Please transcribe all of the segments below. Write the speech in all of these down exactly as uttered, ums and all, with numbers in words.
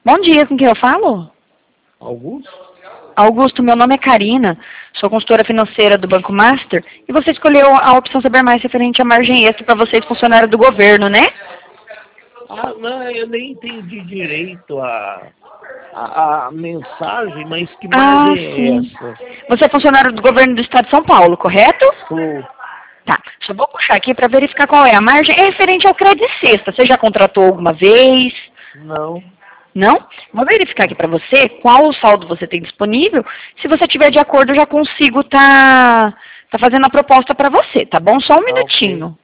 Bom dia, com quem eu falo? Augusto? Augusto, meu nome é Karina, sou consultora financeira do Banco Master, e você escolheu a opção Saber Mais referente à margem extra para vocês, funcionários do governo, né? Ah, não, eu nem entendi direito a, a, a mensagem, mas que Ah, margem é sim. essa? Você é funcionário do governo do estado de São Paulo, correto? Sou. Tá, só vou puxar aqui para verificar qual é a margem. É referente ao crédito sexta. Você já contratou alguma vez? Não. Não? Vou verificar aqui para você qual o saldo você tem disponível. Se você tiver de acordo, eu já consigo tá, tá fazendo a proposta para você, tá bom? Só um Ah, ok. minutinho.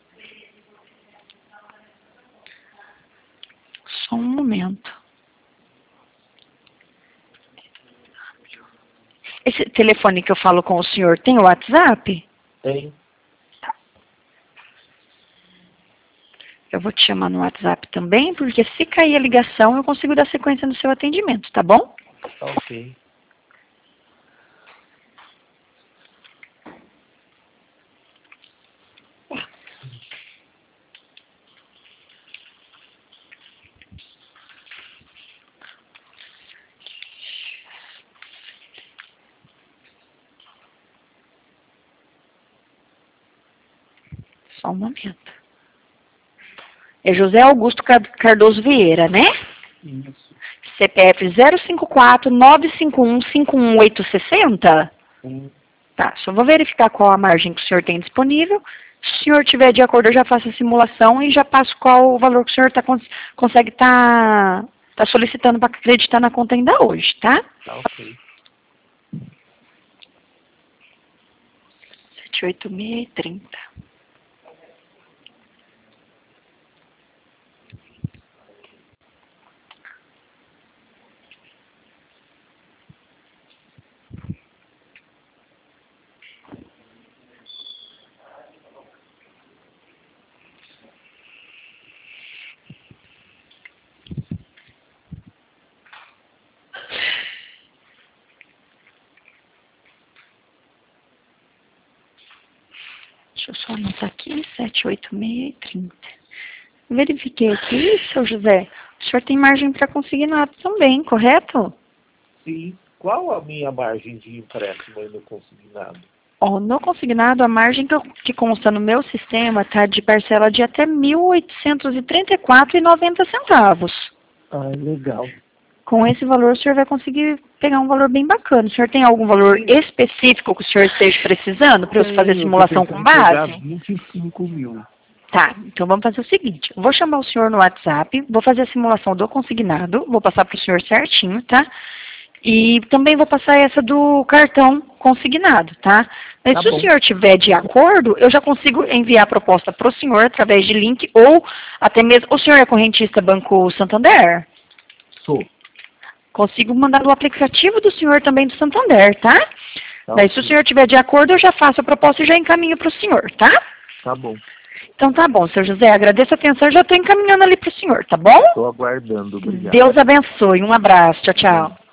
Só um momento. Esse telefone que eu falo com o senhor tem o WhatsApp? Tem. Eu vou te chamar no WhatsApp também, porque se cair a ligação, eu consigo dar sequência no seu atendimento, tá bom? Tá ok. Só um momento. É José Augusto Cardoso Vieira, né? Isso. C P F zero cinco quatro nove cinco um cinco um oito seis zero? Sim. Tá, só vou verificar qual a margem que o senhor tem disponível. Se o senhor tiver de acordo, eu já faço a simulação e já passo qual o valor que o senhor tá, consegue estar tá, tá solicitando para acreditar na conta ainda hoje, tá? Tá ok. sete oito seis três zero. Deixa eu só anotar aqui, sete oito seis três zero. Verifiquei aqui, seu José. O senhor tem margem para consignado também, correto? Sim. Qual a minha margem de empréstimo aí no consignado? Ó, no consignado, a margem que, eu, que consta no meu sistema está de parcela de até mil oitocentos e trinta e quatro reais e noventa centavos. Ah, legal. Com esse valor, o senhor vai conseguir pegar um valor bem bacana. O senhor tem algum valor Sim. específico que o senhor esteja precisando para eu fazer a simulação com base? vinte e cinco mil. Tá, então vamos fazer o seguinte. Eu vou chamar o senhor no WhatsApp, vou fazer a simulação do consignado, vou passar para o senhor certinho, tá? E também vou passar essa do cartão consignado, tá? Mas Tá se bom. o senhor tiver de acordo, eu já consigo enviar a proposta para o senhor através de link ou até mesmo... O senhor é correntista Banco Santander? Sou. Consigo mandar o aplicativo do senhor também do Santander, tá? Tá Daí ok. se o senhor tiver de acordo, eu já faço a proposta e já encaminho para o senhor, tá? Tá bom. Então tá bom, seu José, agradeço a atenção, já estou encaminhando ali para o senhor, tá bom? Estou aguardando. Obrigado. Deus abençoe, um abraço, tchau, tchau.